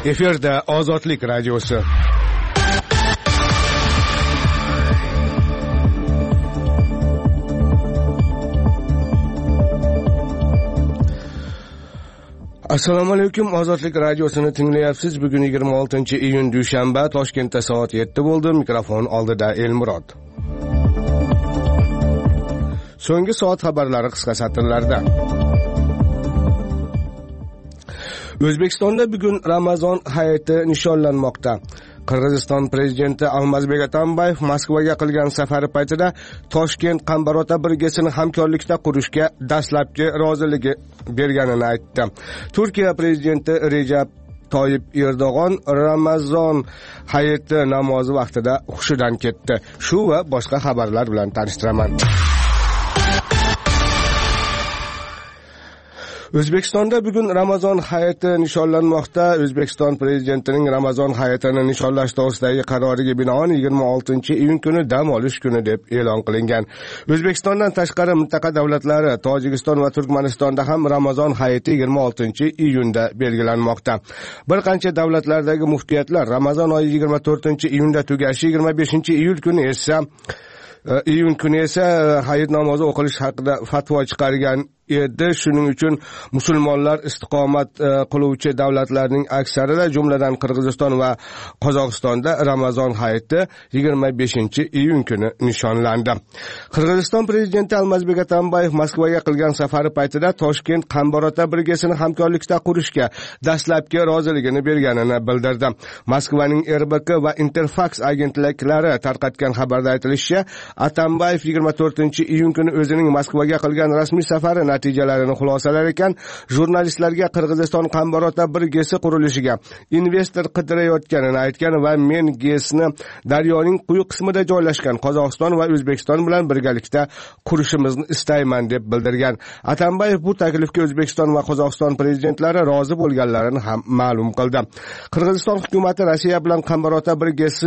Efirda Ozodlik radiosi. Assalomu alaykum, Ozodlik radiosini tinglayapsiz. Bugun 26-iyun dushanba, Toshkentda soat 7 bo'ldi. Mikrofon oldida Elmurod. So'nggi soat xabarlari qisqa satrlarda. O'zbekistonda bugun Ramazon hayiti nishonlanmoqda. Qirg'iziston prezidenti Almazbek Atambayev Moskvaga qilgan safari paytida Toshkent Qambarota birgesini hamkorlikda qurishga dastlabki roziligi berganini aytdi. Turkiya prezidenti Recep Tayyip Erdo'g'on Ramazon hayiti namozi vaqtida hushidan ketdi. Shu va boshqa xabarlar bilan tanishtiraman. O'zbekistonda bugun Ramazon hayiti nishonlanmoqda. O'zbekiston prezidentining Ramazon hayitini nishonlash to'g'risidagi qaroriga binoan 26-iyun kuni dam olish kuni deb e'lon qilingan. O'zbekistondan tashqari mintaqa davlatlari Tojikiston va Turkmanistonda ham Ramazon hayiti 26-iyunda belgilanmoqda. Bir qancha davlatlardagi muftiyatlar Ramazon oyi 24-iyunda tugashi, 25-iyul kuni esa hayit namozi o'qilish haqida fatvo chiqargan edi. Shuning uchun musulmonlar istiqomat qiluvchi davlatlarning aksarida, jumladan Qirg'iziston va Qozog'istonda Ramazon hayiti 25-iyun kuni nishonlandi. Qirg'iziston prezidenti Almazbek Atambayev Moskvaga qilgan safari paytida Toshkent Qambarota birgesini hamkorlikda qurishga dastlabki roziligini berganini bildirdi. Moskvaning RBK va Interfax agentliklari tarqatgan xabarda aytilishicha, Atambayev 24-iyun kuni o'zining Moskvaga qilgan rasmiy safari natijalarini xulosalar ekan, jurnalistlarga Qirg'iziston Qambarota birgesi qurilishiga investor qidirayotganini aytgan va men GESni daryoning quyi qismida joylashgan Qozog'iston va O'zbekiston bilan birgalikda qurishimizni istayman deb bildirgan. Atambayev bu taklifga O'zbekiston va Qozog'iston prezidentlari rozi bo'lganlarini ham ma'lum qildi. Qirg'iziston hukumatı Rossiya bilan Qambarota birgesi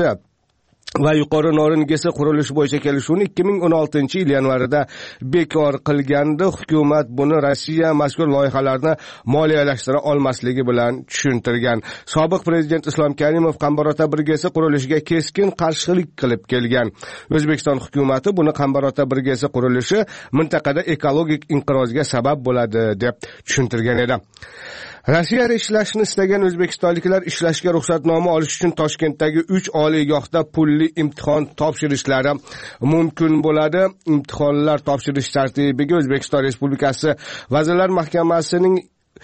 va yuqori Noringesi qurilishi bo'yicha kelishuvni 2016-yil yanvarida bekor qilgandi. Hukumat buni Rossiya mazkur loyihalarni moliyalashtira olmasligi bilan tushuntirgan. Sobiq prezident Islom Karimov Qambarota birgesi qurilishiga keskin qarshilik qilib kelgan. O'zbekiston hukumatı buni Qambarota birgesi qurilishi mintaqada ekologik inqirozga sabab bo'ladi deb tushuntirgan edi. Rossiyada ishlashni istagan o'zbekistonliklar ishlashga ruxsatnoma olish uchun Toshkentdagi 3 oliygohda pulli imtihon topshirishlari mumkin bo'ladi. Imtihonlar topshirish tartibiga O'zbekiston Respublikasi Vazirlar Mahkamasining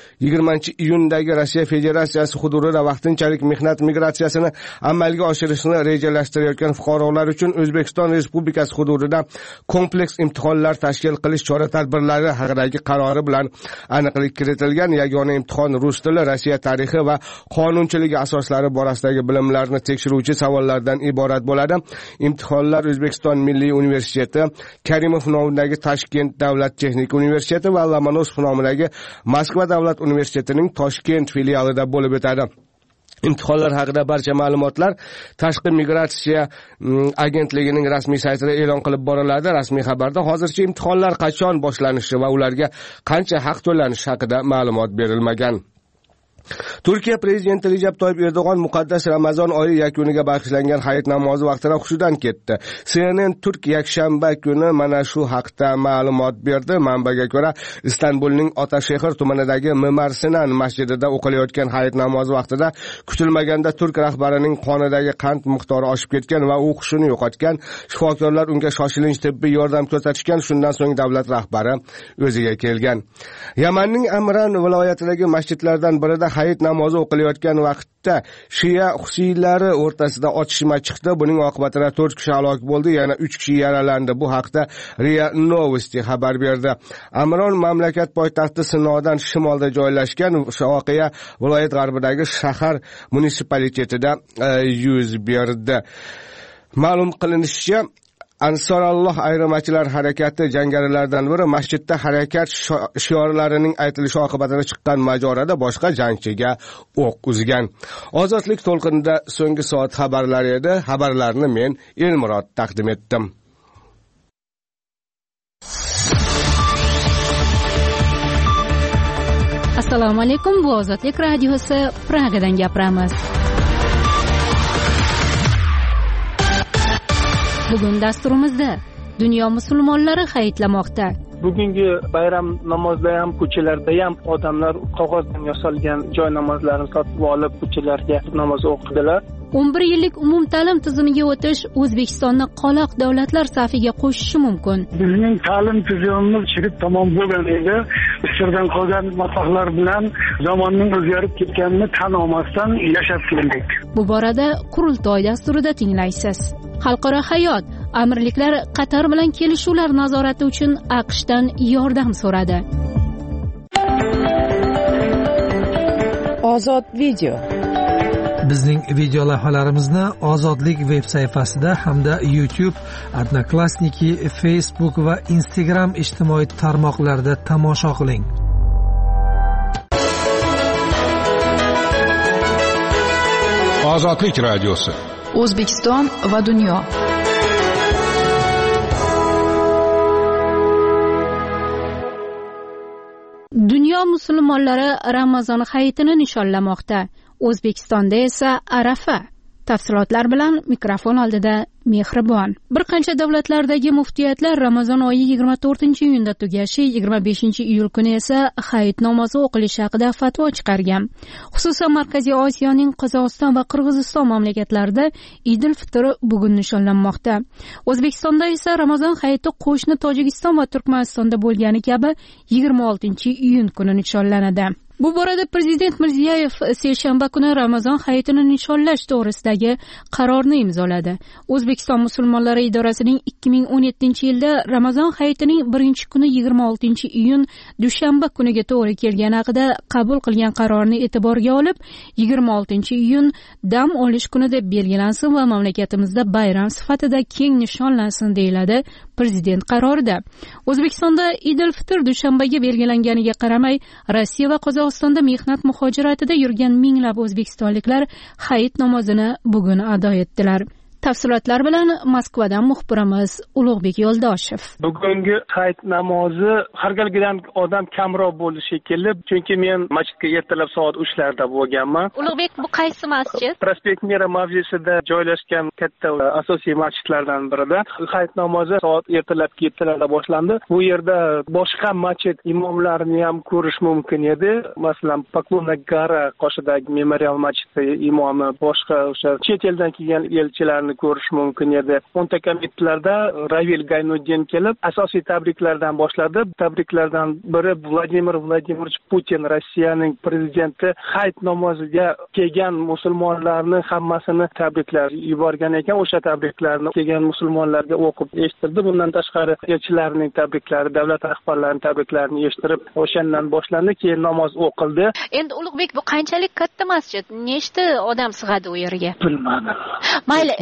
20-iyundagi Rossiya Federatsiyasi hududida vaqtinchalik mehnat migratsiyasini amalga oshirishni rejalashtirayotgan fuqarolar uchun O'zbekiston Respublikasi hududida kompleks imtihonlar tashkil qilish chora-tadbirlari haqidagi qarori bilan aniqlik kiritilgan. Yagona imtihon rus tili, Rossiya tarixi va qonunchiligi asoslari borasidagi bilimlarni tekshiruvchi savollardan iborat bo'ladi. Imtihonlar O'zbekiston Milliy universiteti, Karimov nomidagi Toshkent davlat texnik universiteti va Lomonosov nomidagi Moskva davlat universitetining Toshkent filialida bo'lib o'tadi. Imtihonlar haqida barcha ma'lumotlar Tashqi migratsiya agentligining rasmiy saytida e'lon qilib boriladi. Rasmiy xabarda hozircha imtihonlar qachon boshlanishi va ularga qancha haq to'lanishi haqida ma'lumot berilmagan. Turkiya prezidenti Recep Tayyip Erdo'g'on muqaddas Ramazon oyi yakuniga bag'ishlangan hayit namozi vaqtida hushidan ketdi. CNN Turk yakshanba kuni mana shu haqda ma'lumot berdi. Manbaga ko'ra, Istanbulning Otashehir tumanidagi Mimar Sinan masjidida o'qilayotgan hayit namozi vaqtida kutilmaganda turk rahbarining qonidagi qand miqdori oshib ketgan va u hushini yo'qotgan. Shifokorlar unga shoshilinch tibbiy yordam ko'rsatishgan. Shundan so'ng davlat rahbari o'ziga kelgan. Yamanning Amran viloyatidagi masjidlardan birida hayit namozi o'qilayotgan vaqtda Shia xususiylari o'rtasida otishma chiqdi. Buning oqibatida 4 kishi halok bo'ldi, yana 3 kishi yaralandi. Bu haqda RIA Novosti xabar berdi. Amron mamlakat poytaxti Sinodan shimolda joylashgan. Voqea viloyat g'arbidagi shahar munitsipalitetida yuz berdi. Ma'lum qilinishicha, Ansoralloh ayirmachilar harakati jangarilaridan biri masjidda harakat shiorlarining aytilishi oqibatida chiqqan mojaroda boshqa jangchiga o'q uzgan. Ozodlik to'lqinida so'nggi soat xabarlari edi. Xabarlarni men Elmurod taqdim etdim. Assalomu alaykum, bu Ozodlik radiosi Pragadan gapiramiz. Bugun dasturimizda dunyo musulmonlari hayitlamoqda. Bugungi bayram namozda ham, ko'chalarda ham odamlar qog'ozdan yasalgan joy namozlarini sotib olib, ko'chalarga namoz o'qidilar. 11 yillik umumta'lim tizimiga o'tish O'zbekistonni qoloq davlatlar safiga qo'shishi mumkin. Bizning ta'lim tizimimiz chirib tamom bo'lgan edi. Isirdan qolgan matohlar bilan zamonning o'zgarib ketganini tan olmasdan yashab keldik. Bu borada qurultoy dasturida tinglaysiz. Xalqaro hayot amirliklar Qatar bilan kelishuvlar nazorati uchun AQShdan yordam so'radi. Ozod video. Bizning video lavhalarimizni Ozodlik veb sayfasida hamda YouTube, Odnoklassniki, Facebook va Instagram ijtimoiy tarmoqlarida tomosha qiling. Ozodlik radiosi. O'zbekiston va dunyo. Dunyo musulmonlari Ramazon hayitini nishonlamoqda. O'zbekistonda esa Arafa. Tafsilotlar bilan mikrofon oldida Mehribon. Bir qancha davlatlardagi muftiyatlar Ramazon oyi 24-iyunda tugashi, 25-iyul kuni esa hayit namozi o'qilishi haqida fatvo chiqargan. Xususan Markaziy Osiyoning Qozog'iston va Qirg'iziston mamlakatlarida Idul Fitr bugun nishonlanmoqda. O'zbekistonda esa Ramazon hayiti qo'shni Tojikiston va Turkmanistonda bo'lgani kabi 26-iyun kuni nishonlanadi. Bu borada Prezident Mirziyoyev seshanba kuni Ramazon hayitini nishonlash to'g'risidagi qarorni imzoladi. O'zbekiston musulmonlari idorasining 2017-yilda Ramazon hayitining birinchi kuni 26-iyun dushanba kuniga to'g'ri kelgani haqida qabul qilgan qarorni e'tiborga olib, 26-iyun dam olish kuni deb belgilansin va mamlakatimizda bayram sifatida keng nishonlansin deyiladi Prezident qarorida. O'zbekistonda Idul Fitr dushanbaga belgilanganiga qaramay, Rossiya va Qozog'istonda mehnat muhojiratida yurgan minglab o'zbekistonliklar hayit namozini bugun ado etdilar. Tafsilotlar bilan Moskvadan muxbirimiz Ulug'bek Yo'ldoshev. Bugungi hayit namozi har galgidan odam kamroq bo'lishi shekilli, chunki men masjidga ertalab soat 3larda bo'lganman. Ulug'bek, bu qaysi masjid? Prospekt Mira mavzesida joylashgan katta asosiy masjidlardan birida. Hayit namozi soat ertalabki 7larda boshlandi. Bu yerda boshqa masjid imomlarini ham ko'rish mumkin edi. Masalan, Poklona Gora qoshidagi Memorial masjidi imomi, boshqa o'sha chet eldan kelgan elchilarni ko'rish mumkin edi. Pontakomitlarda Ravil Gaynuddin kelib, asosiy tabriklardan boshladi. Tabriklardan biri Vladimir Vladimirovich Putin, Rossiyaning prezidenti, hayit namoziga kelgan musulmonlarni hammasini tabriklab yuborgan ekan. O'sha tabriklarni kelgan musulmonlarga o'qib eshittirdi. Bundan tashqari elchilarning tabriklari, davlat rahbarlarining tabriklarini eshittirib, o'shandan boshlandi, keyin namoz o'qildi. Endi Ulug'bek, bu qanchalik katta masjid? Nechta odam sig'adi u yerga? Bilmadim. Mayli.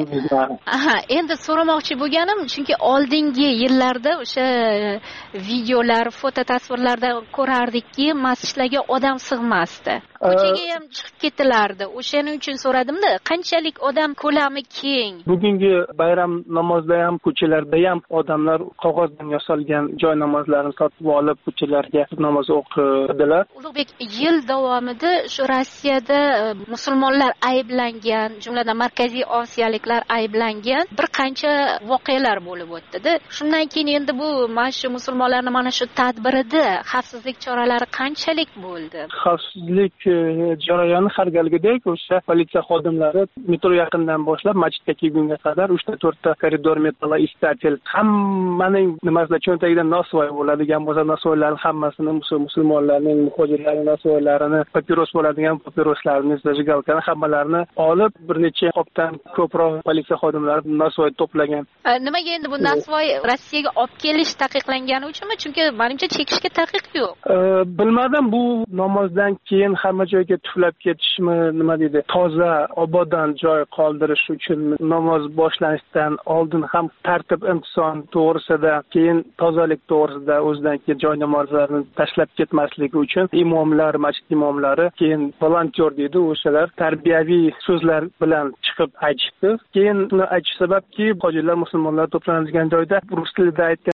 Endi so'ramoqchi bo'lganim, chunki oldingi yillarda o'sha videolar, foto tasvirlarda ko'rardikki, masjidlarga odam sig'masdi. Ko'chaga ham chiqib ketilardi. O'shaning uchun so'radimda, qanchalik odam ko'lami keng. Bugungi bayram namozda ham, ko'chalarda ham odamlar qog'ozdan yasalgan joy namozlarini sotib olib, ko'chalarga namoz o'qidilar. Ulug'bek, yil davomida shu Rossiyada musulmonlar ayblangan, jumladan Markaziy Osiyoliklar ayblangan bir qancha voqealar bo'lib o'tdi-da. Shundan keyin endi bu mana shu musulmonlarning mana shu tadbirida xavfsizlik choralari qanchalik bo'ldi? Xavfsizlik jarayoni har galgidek o'sha politsiya xodimlari metro yaqindan boshlab masjidga kelgunga qadar 3-4 ta koridor metaloistatel hammaning nimasida cho'ntagida nosvoy bo'ladigan bo'lsa, nosvoylarning hammasini musulmonlarning muhojirlarning nosvoylarini, papiros bo'ladigan papiroslarini, zajigalkani hammalarini olib bir necha qopdan ko'proq politsiya xodimlari nosvoy to'plagan. Nimaga endi bu nosvoy Rossiyaga olib kelish taqiqlangani uchunmi? Chunki menimcha chekishga taqiq yo'q. Bilmadim, bu namozdan keyin hamma joyga tuflab ketishmi, nima deydi, toza, obodan joy qoldirish uchun namoz boshlanishidan oldin ham tartib intizom to'g'risida, keyin tozalik to'g'risida o'zidan keyin joy namozlarini tashlab ketmasligi uchun imomlar, masjid imomlari, keyin volontyor deydi, o'shalar tarbiyaviy so'zlar bilan chiqib aytishdi. Keyin buni aytish sababki, hojilar musulmonlar to'planadigan joyda rus tilida aytgan